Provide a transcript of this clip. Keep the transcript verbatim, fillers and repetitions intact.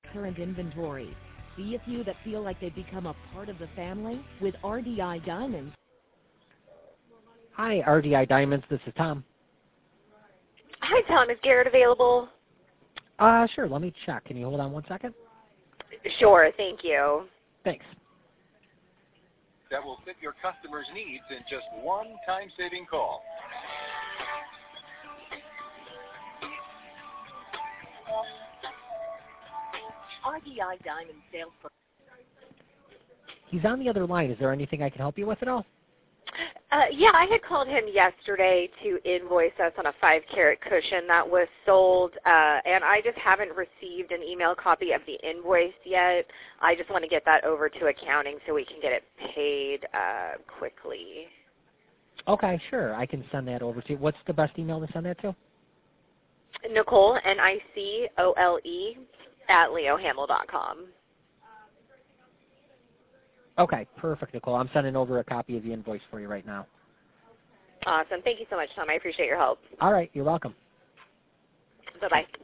current inventory. See a few that feel like they've become a part of the family with R D I Diamonds. Hi, R D I Diamonds. This is Tom. Hi, Tom. Is Garrett available? Uh, sure. Let me check. Can you hold on one second? Sure. Thank you. Thanks. That will fit your customers' needs in just one time-saving call. R D I Diamond sales. He's on the other line. Is there anything I can help you with at all? Uh, yeah, I had called him yesterday to invoice us on a five-carat cushion that was sold, uh, and I just haven't received an email copy of the invoice yet. I just want to get that over to accounting so we can get it paid uh, quickly. Okay, sure. I can send that over to you. What's the best email to send that to? Nicole, N I C O L E, at leo hamel dot com. Okay, perfect, Nicole. I'm sending over a copy of the invoice for you right now. Awesome. Thank you so much, Tom. I appreciate your help. All right, you're welcome. Bye-bye.